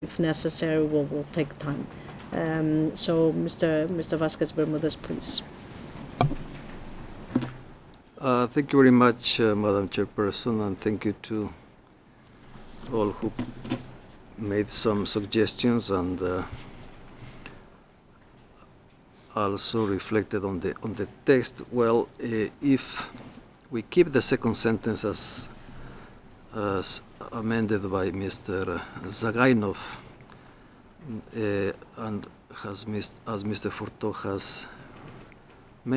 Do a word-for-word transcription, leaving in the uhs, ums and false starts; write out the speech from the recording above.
if necessary, will will take time. Um, so, Mister Mister Vasquez Bermudez, please. Uh, thank you very much, uh, Madam Chairperson, and thank you to all who made some suggestions and uh, also reflected on the on the text. Well, uh, if we keep the second sentence as as amended by Mister Zagainov, uh, and has mis as Mister Furto has